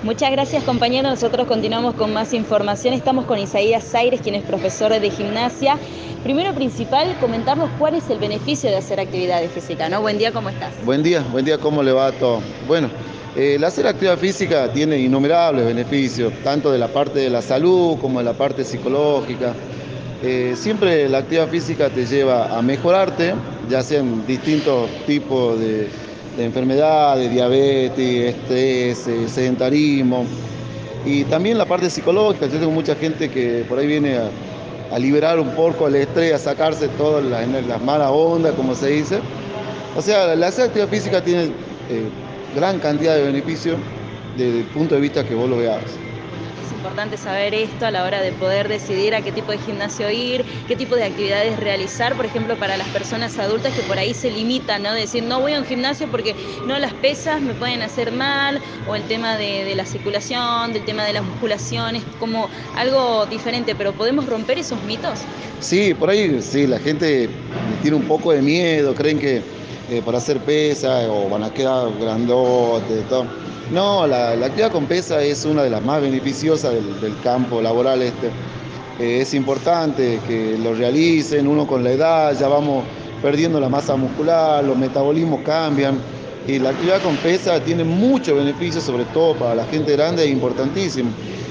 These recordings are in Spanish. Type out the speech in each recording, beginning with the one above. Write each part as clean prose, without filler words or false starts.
Muchas gracias, compañero. Nosotros continuamos con más información. Estamos con Isaías Zaires, quien es profesor de gimnasia. Primero principal, comentarnos cuál es el beneficio de hacer actividades físicas, ¿no? Buen día, ¿cómo estás? Buen día, ¿cómo le va a todo? Bueno, el hacer actividad física tiene innumerables beneficios, tanto de la parte de la salud como de la parte psicológica. Siempre la actividad física te lleva a mejorarte, ya sean distintos tipos de enfermedades, diabetes, estrés, sedentarismo. Y también la parte psicológica, yo tengo mucha gente que por ahí viene a liberar un poco el estrés, a sacarse todas las malas ondas, como se dice. O sea, la hacer actividad física tiene gran cantidad de beneficios desde el punto de vista que vos lo veas. Es importante saber esto a la hora de poder decidir a qué tipo de gimnasio ir, qué tipo de actividades realizar, por ejemplo, para las personas adultas que por ahí se limitan, ¿no? Decir, no voy a un gimnasio porque no, las pesas me pueden hacer mal, o el tema de la circulación, del tema de las musculaciones, como algo diferente, pero ¿podemos romper esos mitos? Sí, por ahí sí, la gente tiene un poco de miedo, creen que para hacer pesa o van a quedar grandotes, todo. No, la actividad con pesa es una de las más beneficiosas del campo laboral este. Es importante que lo realicen, uno con la edad ya vamos perdiendo la masa muscular, los metabolismos cambian y la actividad con pesa tiene muchos beneficios, sobre todo para la gente grande, es importantísimo.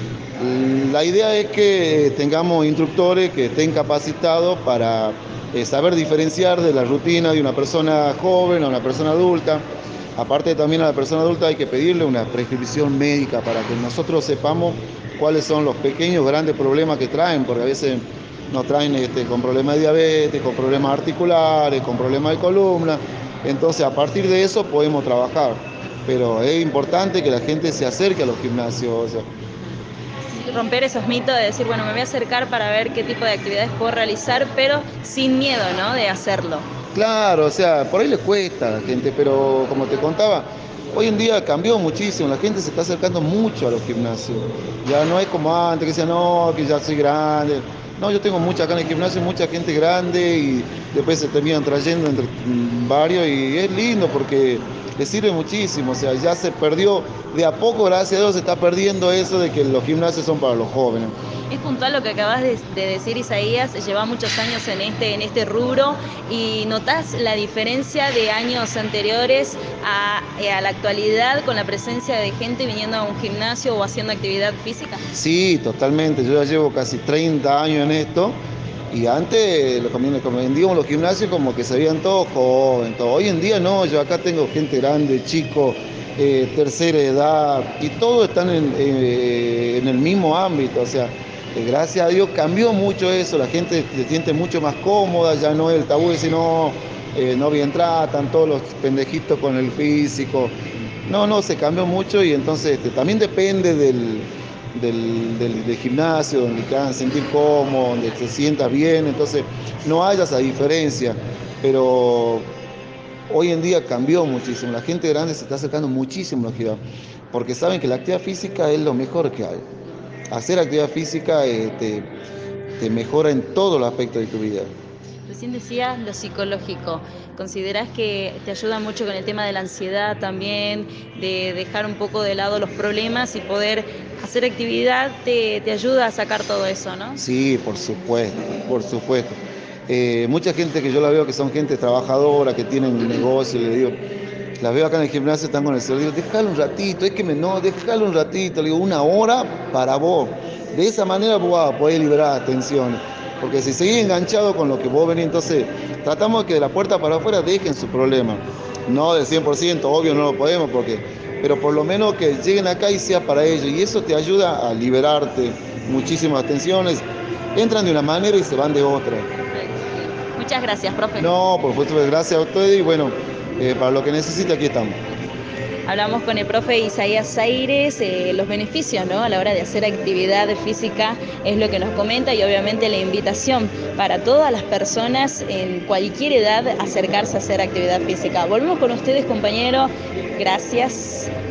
La idea es que tengamos instructores que estén capacitados para saber diferenciar de la rutina de una persona joven a una persona adulta. Aparte también a la persona adulta hay que pedirle una prescripción médica para que nosotros sepamos cuáles son los pequeños, grandes problemas que traen, porque a veces nos traen con problemas de diabetes, con problemas articulares, con problemas de columna. Entonces a partir de eso podemos trabajar. Pero es importante que la gente se acerque a los gimnasios. O sea, Romper esos mitos de decir, bueno, me voy a acercar para ver qué tipo de actividades puedo realizar, pero sin miedo, ¿no?, de hacerlo. claro, o sea, por ahí le cuesta a la gente, pero como te contaba, hoy en día cambió muchísimo, la gente se está acercando mucho a los gimnasios. Ya no es como antes que decían, no, que ya soy grande. No, yo tengo mucha acá en el gimnasio, mucha gente grande y después se terminan trayendo entre varios y es lindo porque le sirve muchísimo, o sea, ya se perdió, de a poco, gracias a Dios, se está perdiendo eso de que los gimnasios son para los jóvenes. Es puntual lo que acabas de decir, Isaías. Lleva muchos años en este rubro y ¿notás la diferencia de años anteriores a la actualidad con la presencia de gente viniendo a un gimnasio o haciendo actividad física? Sí, totalmente. Yo ya llevo casi 30 años en esto y antes como vendíamos los gimnasios como que se veían todos jóvenes. Todo. Hoy en día no, yo acá tengo gente grande, chico, tercera edad y todos están en el mismo ámbito. O sea, gracias a Dios cambió mucho eso, la gente se siente mucho más cómoda, ya no es el tabú de decir no, no bien tratan, todos los pendejitos con el físico. No, no, se cambió mucho y entonces también depende del gimnasio, donde te hagan sentir cómodo, donde te sientas bien, entonces no haya esa diferencia, pero hoy en día cambió muchísimo, la gente grande se está acercando muchísimo a la actividad, porque saben que la actividad física es lo mejor que hay. Hacer actividad física te mejora en todos los aspectos de tu vida. Recién decías lo psicológico. ¿Considerás que te ayuda mucho con el tema de la ansiedad también, de dejar un poco de lado los problemas y poder hacer actividad te ayuda a sacar todo eso, ¿no? Sí, por supuesto, por supuesto. Mucha gente que yo la veo que son gente trabajadora, que tienen negocio, le digo, las veo acá en el gimnasio, están con el celular, digo, déjalo un ratito, es que no, déjalo un ratito, le digo, una hora para vos. De esa manera vos vas a poder liberar atención. Porque si seguís enganchado con lo que vos venís, entonces tratamos de que de la puerta para afuera dejen su problema. No del 100%, obvio no lo podemos, pero por lo menos que lleguen acá y sea para ellos. Y eso te ayuda a liberarte muchísimas tensiones. Entran de una manera y se van de otra. Muchas gracias, profe. No, por supuesto, gracias a ustedes y bueno, para lo que necesite aquí estamos. Hablamos con el profe Isaías Zaires, los beneficios, ¿no?, a la hora de hacer actividad física es lo que nos comenta y obviamente la invitación para todas las personas en cualquier edad acercarse a hacer actividad física. Volvemos con ustedes, compañeros. Gracias.